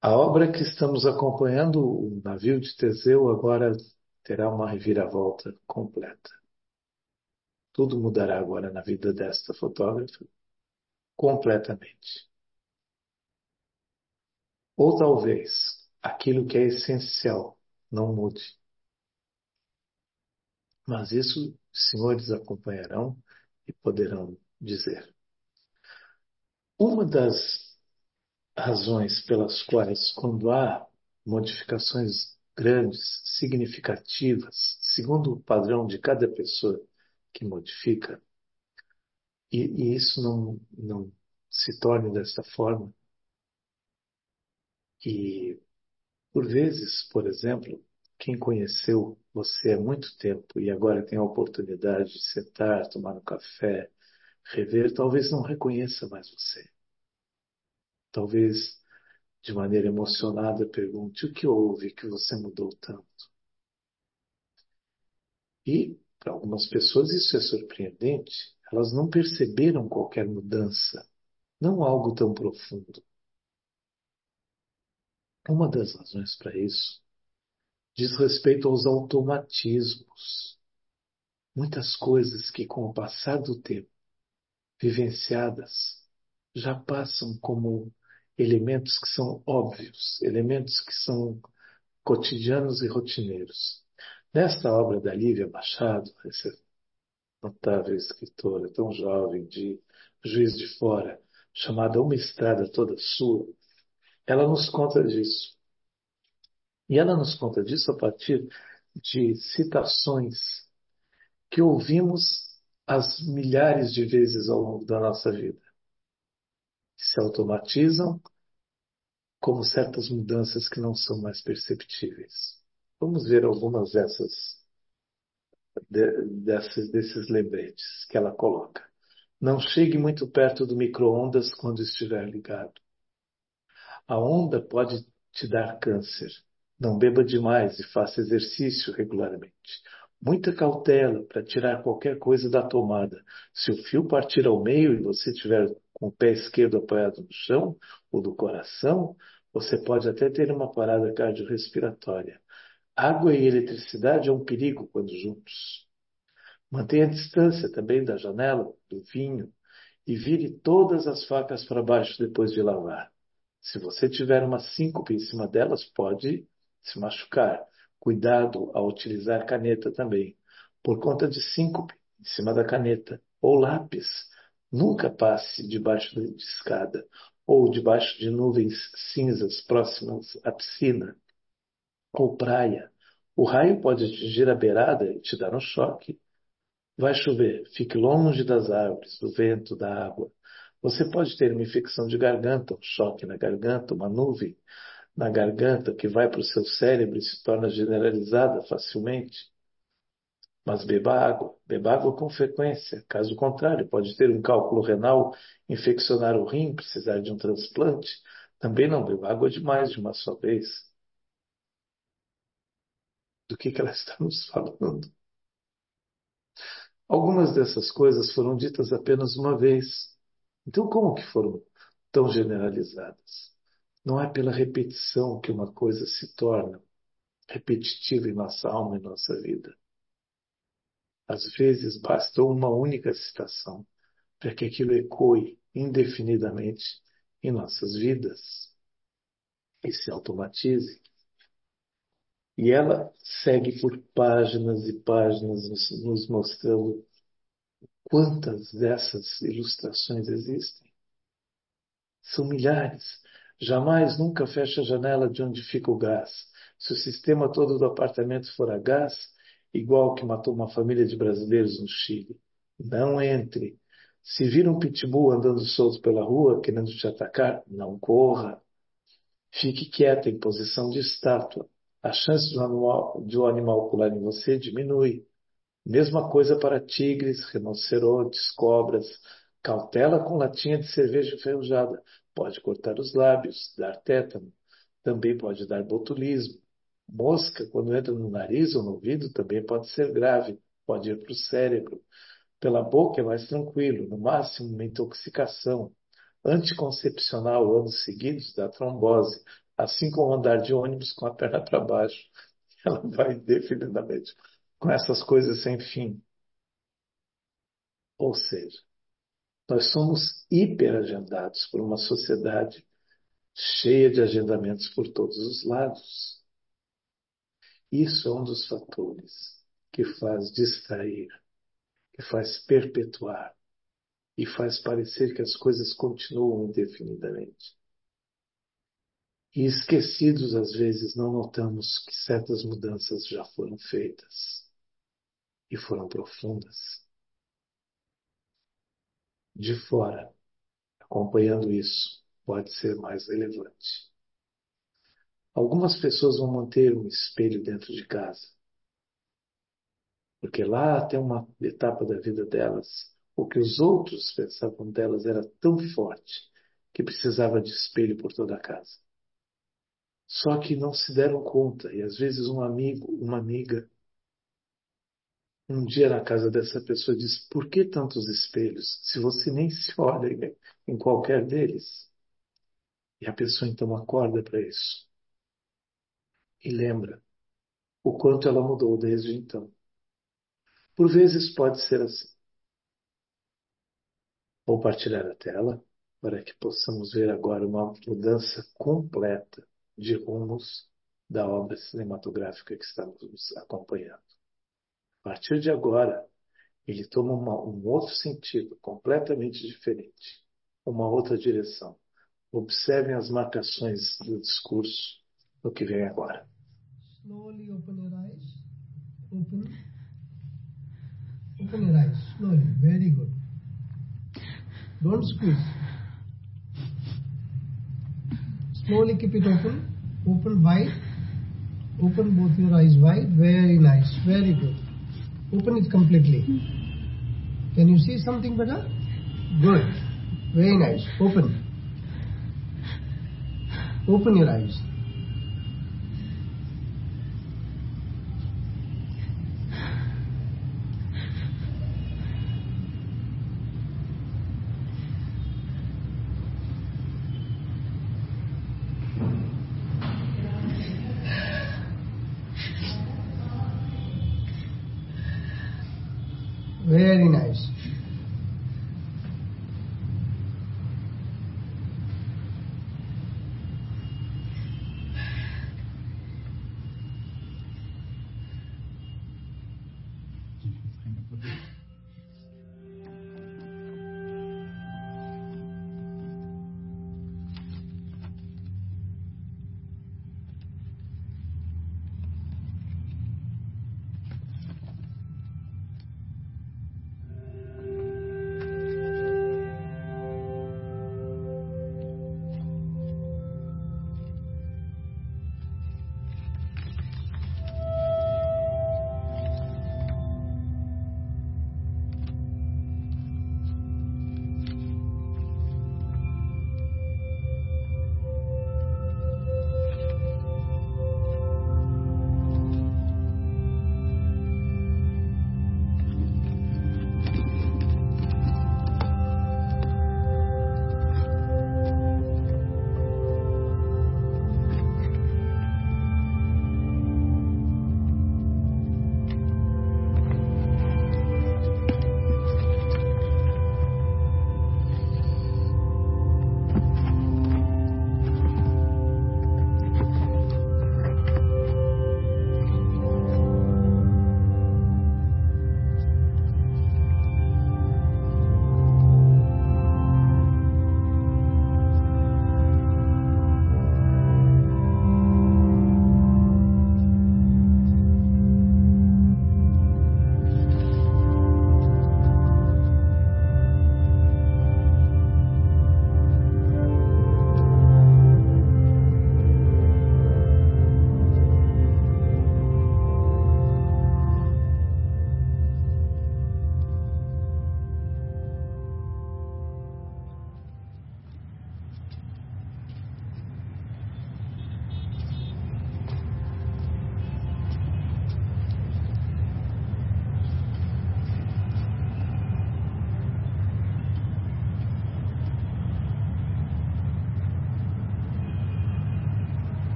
A obra que estamos acompanhando, o navio de Teseu, agora terá uma reviravolta completa. Tudo mudará agora na vida desta fotógrafa, completamente. Ou talvez aquilo que é essencial não mude. Mas isso os senhores acompanharão e poderão dizer. Uma das razões pelas quais, quando há modificações grandes, significativas, segundo o padrão de cada pessoa que modifica, e isso não se torne desta forma, e por vezes, por exemplo, quem conheceu você há muito tempo e agora tem a oportunidade de sentar, tomar um café, rever, talvez não reconheça mais você. Talvez de maneira emocionada pergunte o que houve que você mudou tanto. E para algumas pessoas isso é surpreendente. Elas não perceberam qualquer mudança, não algo tão profundo. Uma das razões para isso diz respeito aos automatismos. Muitas coisas que, com o passar do tempo, vivenciadas, já passam como elementos que são óbvios, elementos que são cotidianos e rotineiros. Nesta obra da Lívia Machado, essa notável escritora tão jovem de Juiz de Fora, chamada Uma Estrada Toda Sua, ela nos conta disso. E ela nos conta disso a partir de citações que ouvimos as milhares de vezes ao longo da nossa vida, que se automatizam como certas mudanças que não são mais perceptíveis. Vamos ver algumas desses lembretes que ela coloca. Não chegue muito perto do micro-ondas quando estiver ligado. A onda pode te dar câncer. Não beba demais e faça exercício regularmente. Muita cautela para tirar qualquer coisa da tomada. Se o fio partir ao meio e você estiver com o pé esquerdo apoiado no chão ou do coração, você pode até ter uma parada cardiorrespiratória. Água e eletricidade é um perigo quando juntos. Mantenha a distância também da janela, do vinho, e vire todas as facas para baixo depois de lavar. Se você tiver uma síncope em cima delas, pode se machucar. Cuidado ao utilizar caneta também. Por conta de síncope em cima da caneta ou lápis, nunca passe debaixo de escada ou debaixo de nuvens cinzas próximas à piscina ou praia. O raio pode atingir a beirada e te dar um choque. Vai chover, fique longe das árvores, do vento, da água. Você pode ter uma infecção de garganta, um choque na garganta, uma nuvem na garganta que vai para o seu cérebro e se torna generalizada facilmente. Mas beba água com frequência. Caso contrário, pode ter um cálculo renal, infeccionar o rim, precisar de um transplante. Também não beba água demais de uma só vez. Do que ela está nos falando? Algumas dessas coisas foram ditas apenas uma vez. Então, como que foram tão generalizadas? Não é pela repetição que uma coisa se torna repetitiva em nossa alma e nossa vida. Às vezes, basta uma única citação para que aquilo ecoe indefinidamente em nossas vidas e se automatize. E ela segue por páginas e páginas nos mostrando quantas dessas ilustrações existem. São milhares. Jamais, nunca feche a janela de onde fica o gás. Se o sistema todo do apartamento for a gás, igual que matou uma família de brasileiros no Chile, não entre. Se vir um pitbull andando solto pela rua, querendo te atacar, não corra. Fique quieta em posição de estátua. A chance de um animal pular em você diminui. Mesma coisa para tigres, rinocerontes, cobras. Cautela com latinha de cerveja enferrujada. Pode cortar os lábios, dar tétano. Também pode dar botulismo. Mosca, quando entra no nariz ou no ouvido, também pode ser grave. Pode ir para o cérebro. Pela boca é mais tranquilo, no máximo uma intoxicação. Anticoncepcional anos seguidos dá trombose. Assim como andar de ônibus com a perna para baixo. Ela vai indefinidamente com essas coisas sem fim. Ou seja, nós somos hiperagendados por uma sociedade cheia de agendamentos por todos os lados. Isso é um dos fatores que faz distrair, que faz perpetuar e faz parecer que as coisas continuam indefinidamente. E esquecidos, às vezes, não notamos que certas mudanças já foram feitas e foram profundas. De fora, acompanhando isso, pode ser mais relevante. Algumas pessoas vão manter um espelho dentro de casa, porque lá tem uma etapa da vida delas, o que os outros pensavam delas era tão forte que precisava de espelho por toda a casa. Só que não se deram conta, e às vezes um amigo, uma amiga, um dia na casa dessa pessoa diz: por que tantos espelhos, se você nem se olha em qualquer deles? E a pessoa então acorda para isso e lembra o quanto ela mudou desde então. Por vezes pode ser assim. Vou partilhar a tela para que possamos ver agora uma mudança completa de rumos da obra cinematográfica que estamos acompanhando. A partir de agora, ele toma um outro sentido completamente diferente, uma outra direção. Observem as marcações do discurso no que vem agora. Slowly open your eyes. Open. Open your eyes. Slowly. Very good. Don't squeeze. Slowly keep it open. Open wide. Open both your eyes wide. Very nice. Very good. Open it completely. Can you see something better? Good. Very nice. Open. Open your eyes. Very nice.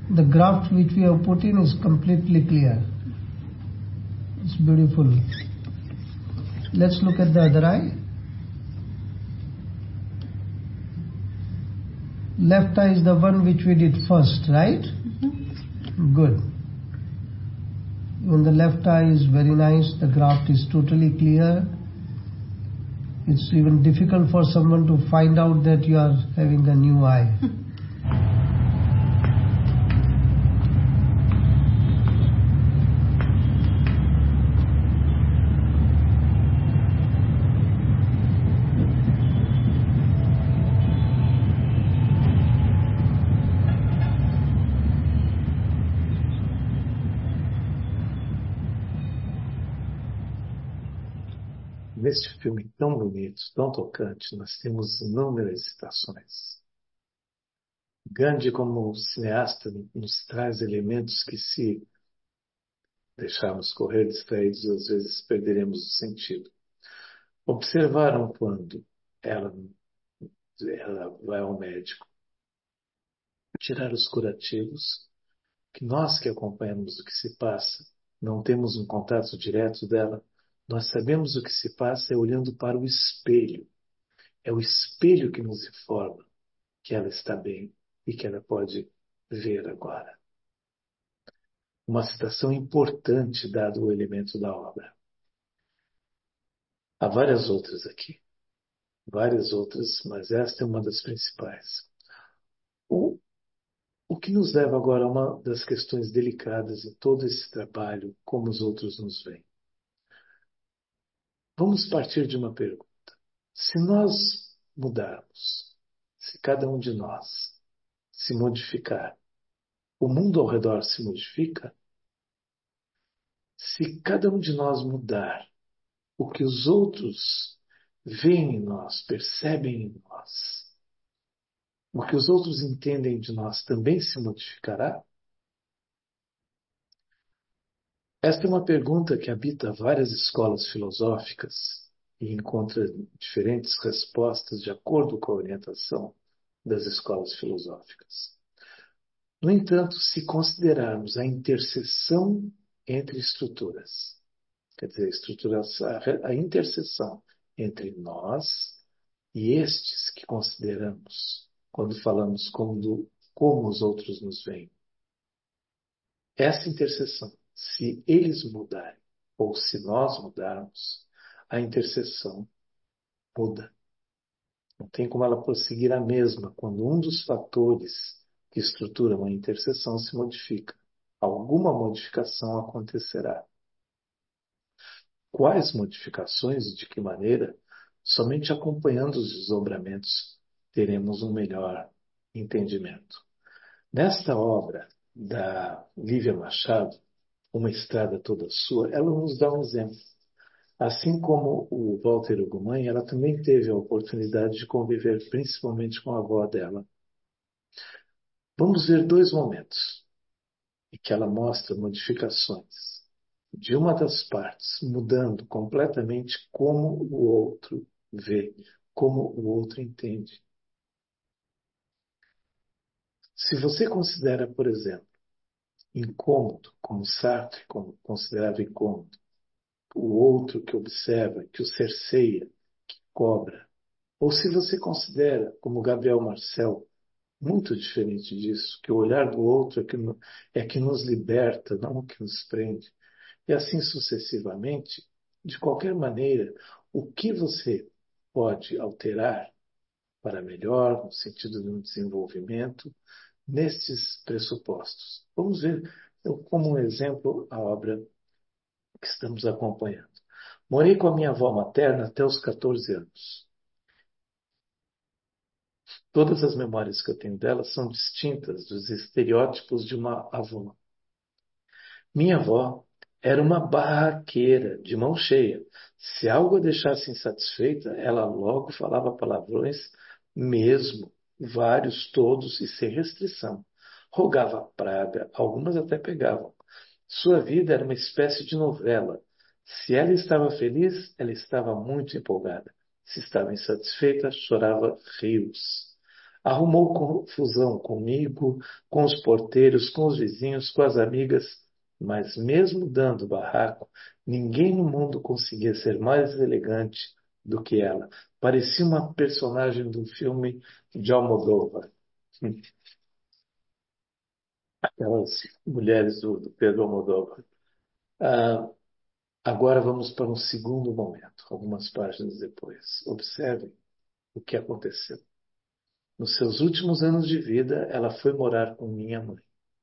The graft which we have put in is completely clear. It's beautiful. Let's look at the other eye. Left eye is the one which we did first, right? Good. Even the left eye is very nice. The graft is totally clear. It's even difficult for someone to find out that you are having a new eye. Neste filme tão bonito, tão tocante, nós temos inúmeras citações. Gandhi, como cineasta, nos traz elementos que, se deixarmos correr distraídos, às vezes perderemos o sentido. Observaram quando ela vai ao médico tirar os curativos, que nós que acompanhamos o que se passa, não temos um contato direto dela, nós sabemos o que se passa é olhando para o espelho. É o espelho que nos informa que ela está bem e que ela pode ver agora. Uma citação importante dado o elemento da obra. Há várias outras aqui. Várias outras, mas esta é uma das principais. O que nos leva agora a uma das questões delicadas em todo esse trabalho, como os outros nos veem. Vamos partir de uma pergunta. Se nós mudarmos, se cada um de nós se modificar, o mundo ao redor se modifica? Se cada um de nós mudar, o que os outros veem em nós, percebem em nós, o que os outros entendem de nós também se modificará? Esta é uma pergunta que habita várias escolas filosóficas e encontra diferentes respostas de acordo com a orientação das escolas filosóficas. No entanto, se considerarmos a interseção entre estruturas, quer dizer, a interseção entre nós e estes que consideramos quando falamos como os outros nos veem, essa interseção, se eles mudarem ou se nós mudarmos, a interseção muda. Não tem como ela prosseguir a mesma quando um dos fatores que estruturam a interseção se modifica. Alguma modificação acontecerá. Quais modificações e de que maneira? Somente acompanhando os desdobramentos teremos um melhor entendimento. Nesta obra da Lívia Machado, Uma Estrada Toda Sua, ela nos dá um exemplo. Assim como o Walter Ugumãe, ela também teve a oportunidade de conviver principalmente com a avó dela. Vamos ver dois momentos em que ela mostra modificações de uma das partes, mudando completamente como o outro vê, como o outro entende. Se você considera, por exemplo, incômodo, como Sartre considerava incômodo, o outro que observa, que o cerceia, que cobra, ou se você considera, como Gabriel Marcel, muito diferente disso, que o olhar do outro é que nos liberta, não o que nos prende, e assim sucessivamente, de qualquer maneira, o que você pode alterar para melhor, no sentido de um desenvolvimento, nestes pressupostos. Vamos ver como um exemplo a obra que estamos acompanhando. Morei com a minha avó materna até os 14 anos. Todas as memórias que eu tenho dela são distintas dos estereótipos de uma avó. Minha avó era uma barraqueira, de mão cheia. Se algo a deixasse insatisfeita, ela logo falava palavrões, mesmo, vários, todos e sem restrição. Rogava praga, algumas até pegavam. Sua vida era uma espécie de novela. Se ela estava feliz, ela estava muito empolgada. Se estava insatisfeita, chorava rios. Arrumou confusão comigo, com os porteiros, com os vizinhos, com as amigas, mas mesmo dando barraco, ninguém no mundo conseguia ser mais elegante do que ela. Parecia uma personagem do filme de Almodóvar. Aquelas mulheres do Pedro Almodóvar. Ah, agora vamos para um segundo momento, algumas páginas depois. Observe o que aconteceu. Nos seus últimos anos de vida, ela foi morar com minha mãe.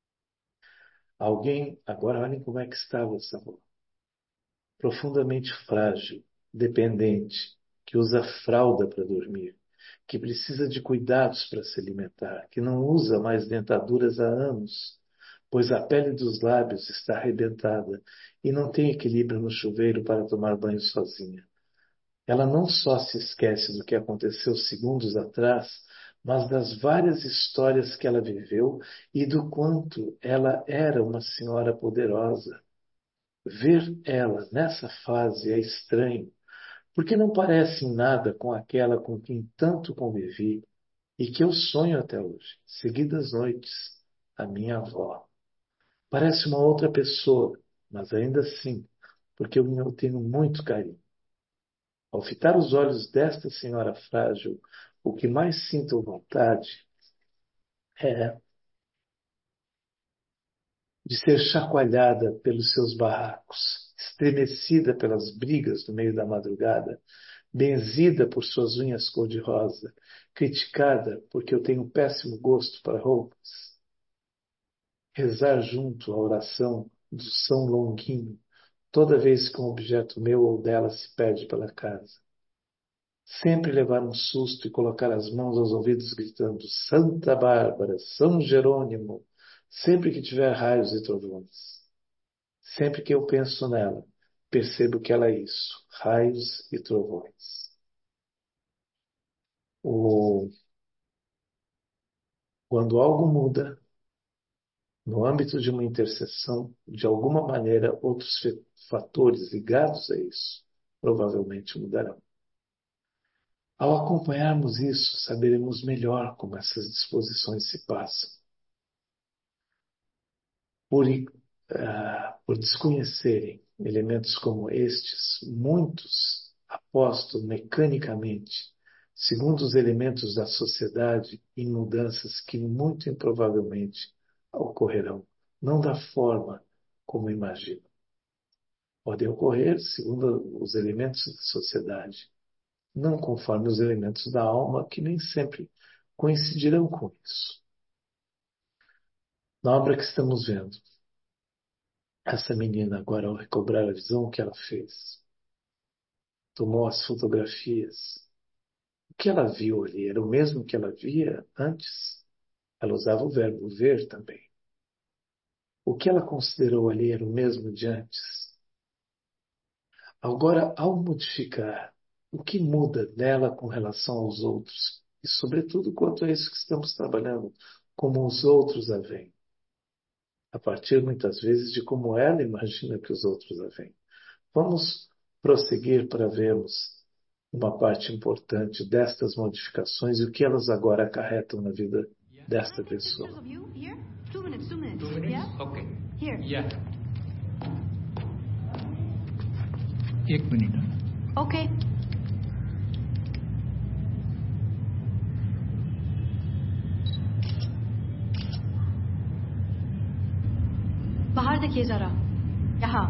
Agora olhem como é que estava essa avó. Profundamente frágil, dependente, que usa fralda para dormir, que precisa de cuidados para se alimentar, que não usa mais dentaduras há anos, pois a pele dos lábios está arrebentada e não tem equilíbrio no chuveiro para tomar banho sozinha. Ela não só se esquece do que aconteceu segundos atrás, mas das várias histórias que ela viveu e do quanto ela era uma senhora poderosa. Ver ela nessa fase é estranho, porque não parece em nada com aquela com quem tanto convivi e que eu sonho até hoje, seguidas noites, a minha avó. Parece uma outra pessoa, mas ainda assim, porque eu tenho muito carinho. Ao fitar os olhos desta senhora frágil, o que mais sinto vontade é de ser chacoalhada pelos seus barracos, estremecida pelas brigas no meio da madrugada, benzida por suas unhas cor-de-rosa, criticada porque eu tenho péssimo gosto para roupas, rezar junto à oração do São Longuinho toda vez que um objeto meu ou dela se perde pela casa. Sempre levar um susto e colocar as mãos aos ouvidos gritando Santa Bárbara, São Jerônimo, sempre que tiver raios e trovões. Sempre que eu penso nela, percebo que ela é isso, raios e trovões. O... Quando algo muda, no âmbito de uma interseção, de alguma maneira, outros fatores ligados a isso provavelmente mudarão. Ao acompanharmos isso, saberemos melhor como essas disposições se passam. Por desconhecerem elementos como estes, muitos apostam mecanicamente, segundo os elementos da sociedade, em mudanças que muito improvavelmente ocorrerão, não da forma como imaginam. Podem ocorrer segundo os elementos da sociedade, não conforme os elementos da alma, que nem sempre coincidirão com isso. Na obra que estamos vendo, essa menina, agora, ao recobrar a visão, o que ela fez? Tomou as fotografias. O que ela viu ali era o mesmo que ela via antes. Ela usava o verbo ver também. O que ela considerou ali era o mesmo de antes. Agora, ao modificar, o que muda nela com relação aos outros? E, sobretudo, quanto a isso que estamos trabalhando, como os outros a veem. A partir, muitas vezes, de como ela imagina que os outros a veem. Vamos prosseguir para vermos uma parte importante destas modificações e o que elas agora acarretam na vida desta pessoa. 2 minutes. 2 minutes? Yeah? Okay. Here. Yeah. 1 minute. Okay. बाहर देखिए जरा यहाँ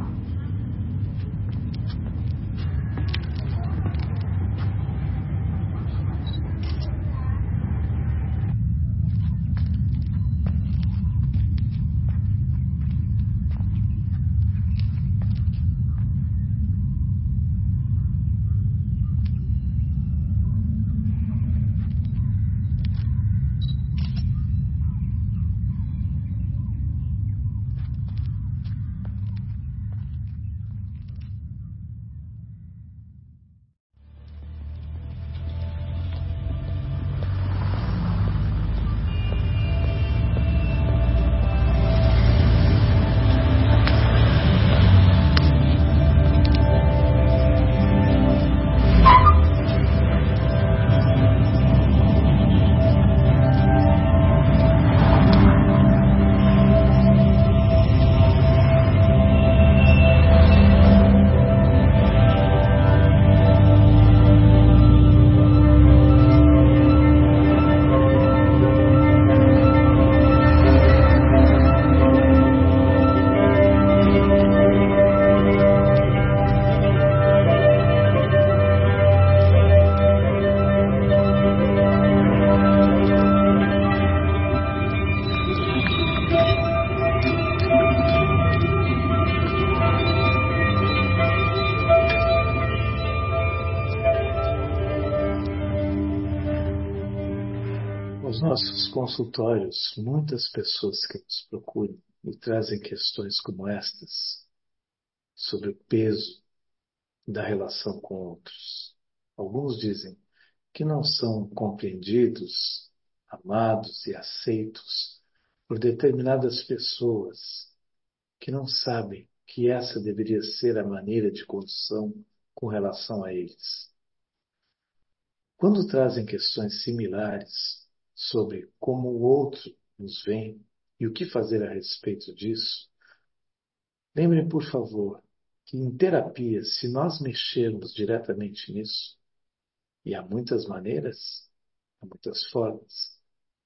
consultórios, muitas pessoas que nos procuram e trazem questões como estas sobre o peso da relação com outros. Alguns dizem que não são compreendidos, amados e aceitos por determinadas pessoas, que não sabem que essa deveria ser a maneira de condução com relação a eles. Quando trazem questões similares sobre como o outro nos vê e o que fazer a respeito disso, lembrem, por favor, que em terapia, se nós mexermos diretamente nisso, e há muitas maneiras, há muitas formas,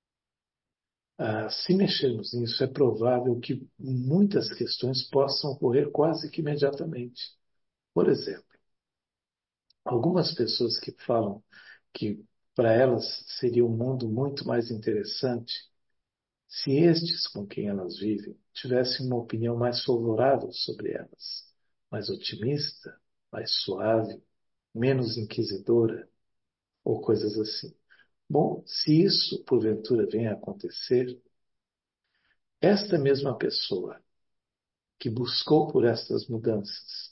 se mexermos nisso, é provável que muitas questões possam ocorrer quase que imediatamente. Por exemplo, algumas pessoas que falam que para elas seria um mundo muito mais interessante se estes com quem elas vivem tivessem uma opinião mais favorável sobre elas, mais otimista, mais suave, menos inquisidora, ou coisas assim. Bom, se isso porventura vem a acontecer, esta mesma pessoa que buscou por estas mudanças,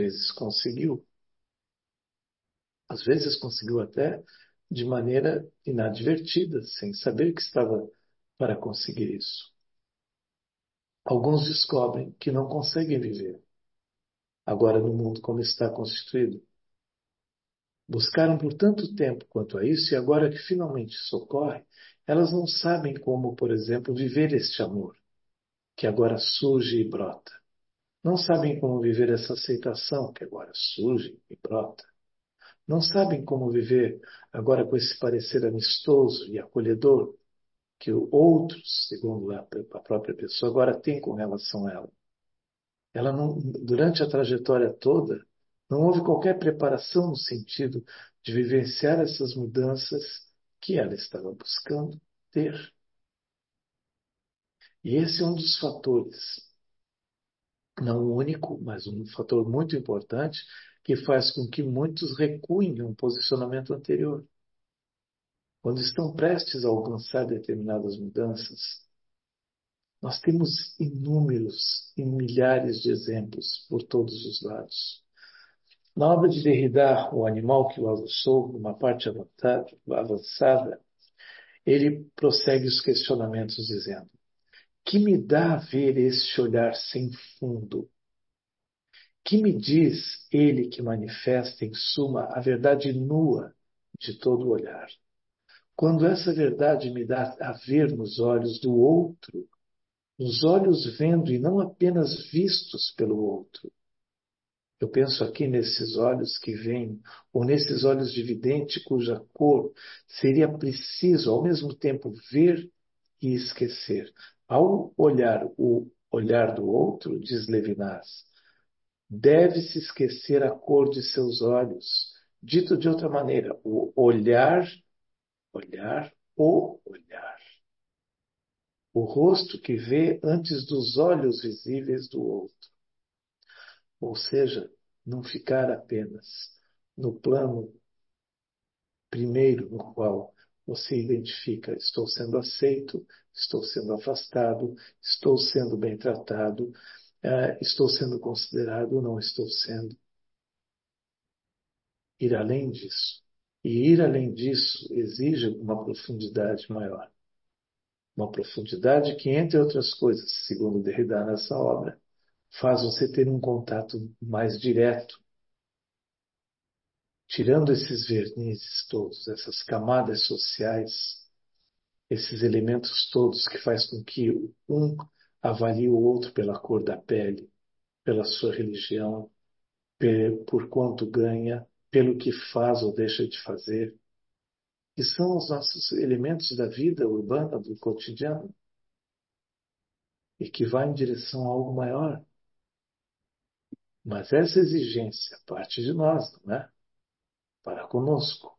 às vezes conseguiu até de maneira inadvertida, sem saber que estava para conseguir isso. Alguns descobrem que não conseguem viver agora no mundo como está constituído. Buscaram por tanto tempo quanto a isso e agora que finalmente isso ocorre, elas não sabem como, por exemplo, viver este amor, que agora surge e brota. Não sabem como viver essa aceitação, que agora surge e brota. Não sabem como viver agora com esse parecer amistoso e acolhedor que outros, segundo a própria pessoa, agora tem com relação a ela. Ela não, durante a trajetória toda, não houve qualquer preparação no sentido de vivenciar essas mudanças que ela estava buscando ter. E esse é um dos fatores, não o único, mas um fator muito importante, que faz com que muitos recuem um posicionamento anterior. Quando estão prestes a alcançar determinadas mudanças, nós temos inúmeros e milhares de exemplos por todos os lados. Na obra de Derrida, O Animal que o Aguçou, numa parte avançada, ele prossegue os questionamentos dizendo: que me dá a ver este olhar sem fundo? Que me diz ele que manifesta, em suma, a verdade nua de todo olhar? Quando essa verdade me dá a ver nos olhos do outro, nos olhos vendo e não apenas vistos pelo outro. Eu penso aqui nesses olhos que veem, ou nesses olhos de vidente cuja cor seria preciso ao mesmo tempo ver e esquecer. Ao olhar o olhar do outro, diz Levinas, deve-se esquecer a cor de seus olhos. Dito de outra maneira, o olhar, o olhar. O rosto que vê antes dos olhos visíveis do outro. Ou seja, não ficar apenas no plano primeiro no qual você identifica: estou sendo aceito, estou sendo afastado, estou sendo bem tratado, estou sendo considerado ou não estou sendo. Ir além disso. E ir além disso exige uma profundidade maior. Uma profundidade que, entre outras coisas, segundo Derrida nessa obra, faz você ter um contato mais direto, tirando esses vernizes todos, essas camadas sociais, esses elementos todos que faz com que um avalie o outro pela cor da pele, pela sua religião, por quanto ganha, pelo que faz ou deixa de fazer, que são os nossos elementos da vida urbana, do cotidiano, e que vai em direção a algo maior. Mas essa exigência parte de nós, não é? Para conosco.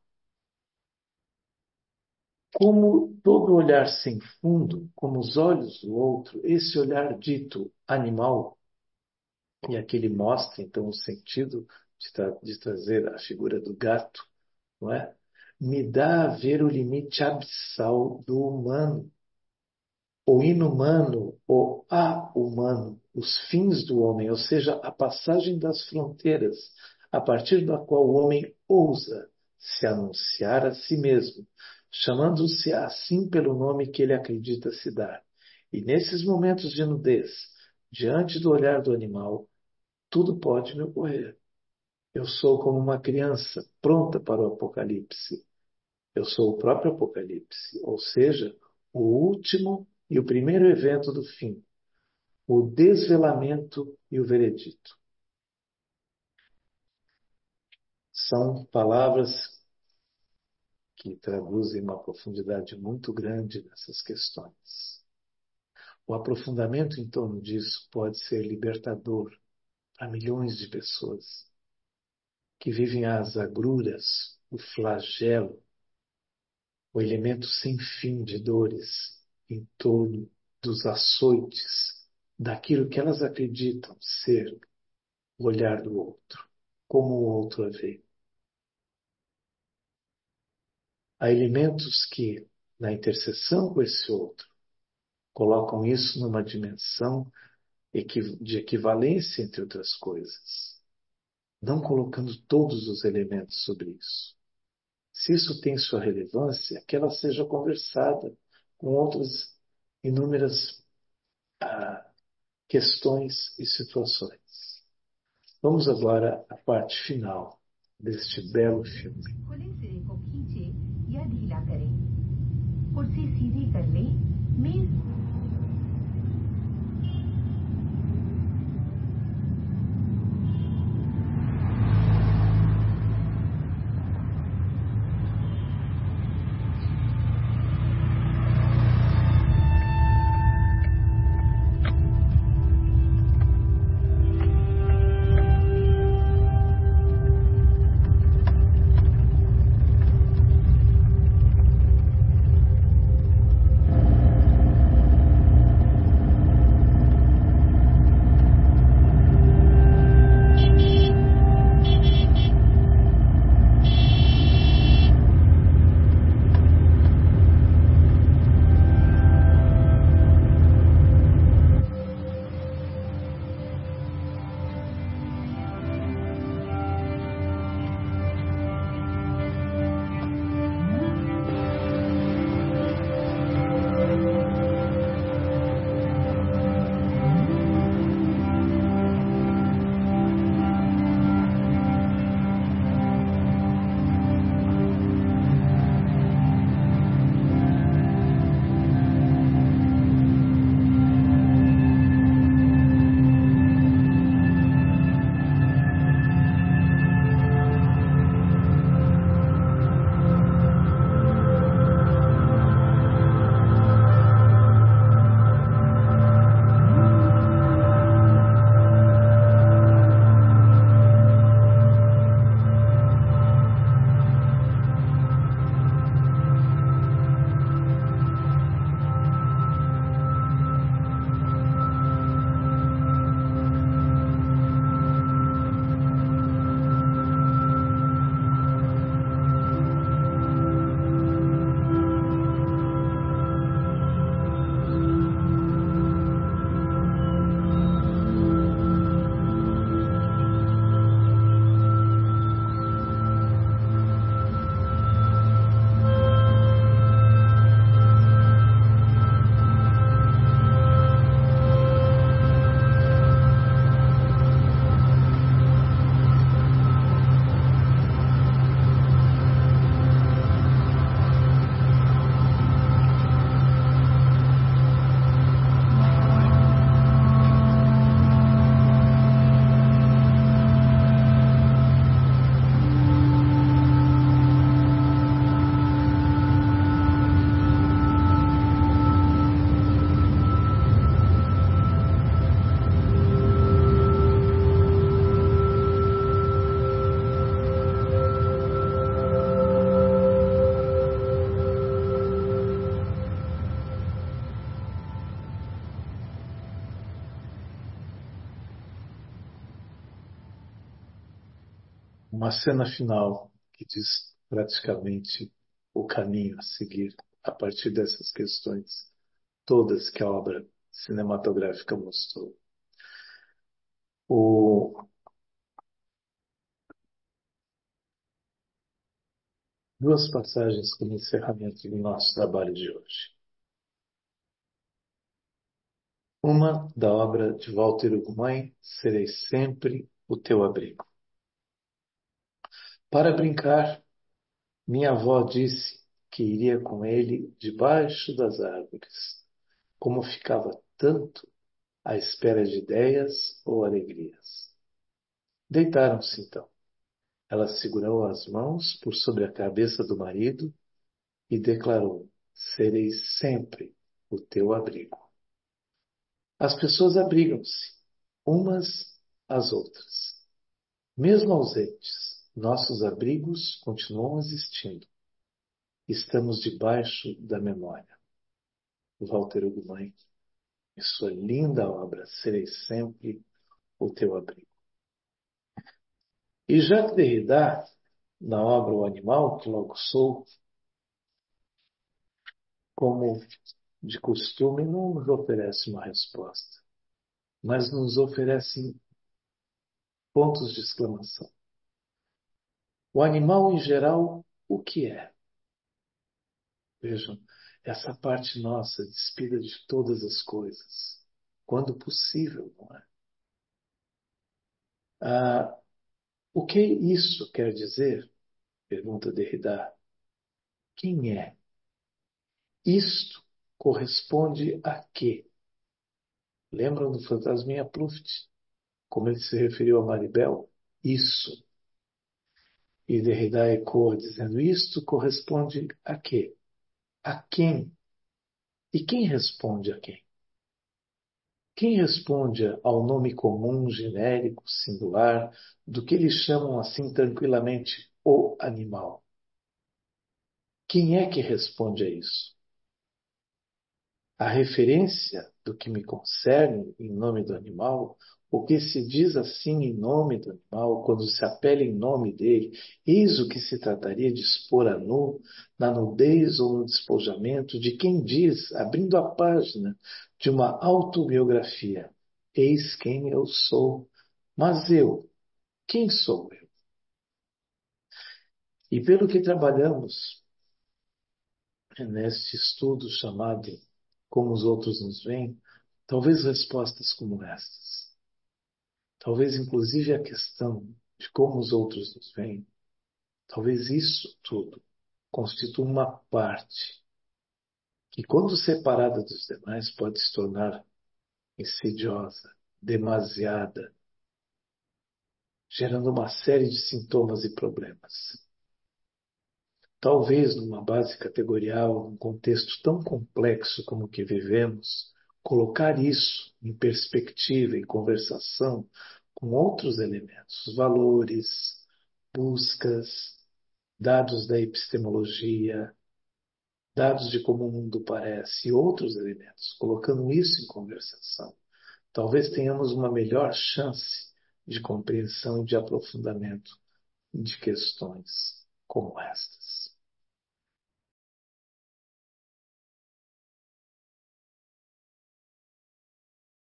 Como todo olhar sem fundo, como os olhos do outro, esse olhar dito animal, e aqui ele mostra então o sentido de trazer a figura do gato, não é? me dá a ver o limite abissal do humano, o inumano, o a-humano, os fins do homem, ou seja, a passagem das fronteiras, a partir da qual o homem ousa se anunciar a si mesmo, chamando-se assim pelo nome que ele acredita se dar. E nesses momentos de nudez, diante do olhar do animal, tudo pode me ocorrer. Eu sou como uma criança pronta para o apocalipse. Eu sou o próprio apocalipse, ou seja, o último e o primeiro evento do fim, o desvelamento e o veredito. São palavras que traduzem uma profundidade muito grande nessas questões. O aprofundamento em torno disso pode ser libertador para milhões de pessoas que vivem as agruras, o flagelo, o elemento sem fim de dores em torno dos açoites, daquilo que elas acreditam ser o olhar do outro, como o outro a vê. Há elementos que, na interseção com esse outro, colocam isso numa dimensão de equivalência entre outras coisas, não colocando todos os elementos sobre isso. Se isso tem sua relevância, que ela seja conversada com outras inúmeras questões e situações. Vamos agora à parte final deste belo filme. खुले सिरे को खींचे या ढीला करें। कुर्सी सीधी कर लें, मेज Uma cena final que diz praticamente o caminho a seguir a partir dessas questões todas que a obra cinematográfica mostrou. Duas passagens como encerramento do nosso trabalho de hoje. Uma da obra de Walter Ugumãe, Serei Sempre o Teu Abrigo. Para brincar, minha avó disse que iria com ele debaixo das árvores, como ficava tanto à espera de ideias ou alegrias. Deitaram-se então. Ela segurou as mãos por sobre a cabeça do marido e declarou: Serei sempre o teu abrigo. As pessoas abrigam-se, umas às outras. Mesmo ausentes, nossos abrigos continuam existindo. Estamos debaixo da memória. Walter Ugumãe, em sua linda obra, Serei Sempre o Teu Abrigo. E Jacques Derrida, na obra O Animal que Logo Sou, como de costume, não nos oferece uma resposta, mas nos oferece pontos de exclamação. O animal, em geral, o que é? Vejam, essa parte nossa, despida de todas as coisas, quando possível, não é? O que isso quer dizer? Pergunta Derrida. Quem é? Isto corresponde a quê? Lembram do Fantasminha Pluft? Como ele se referiu a Maribel? Isso. E Derrida ecoa dizendo, isto corresponde a quê? A quem? E quem responde a quem? Quem responde ao nome comum, genérico, singular, do que eles chamam assim tranquilamente o animal? Quem é que responde a isso? A referência do que me concerne em nome do animal, o que se diz assim em nome do animal, quando se apela em nome dele, eis o que se trataria de expor a nu, na nudez ou no despojamento de quem diz, abrindo a página de uma autobiografia, eis quem eu sou. Mas eu, quem sou eu? E pelo que trabalhamos neste estudo chamado Como os Outros Nos Veem, talvez respostas como estas. Talvez inclusive a questão de como os outros nos veem, talvez isso tudo constitua uma parte que, quando separada dos demais, pode se tornar insidiosa, demasiada, gerando uma série de sintomas e problemas. Talvez numa base categorial, num contexto tão complexo como o que vivemos, colocar isso em perspectiva, em conversação com outros elementos, valores, buscas, dados da epistemologia, dados de como o mundo parece e outros elementos, colocando isso em conversação, talvez tenhamos uma melhor chance de compreensão e de aprofundamento de questões como estas.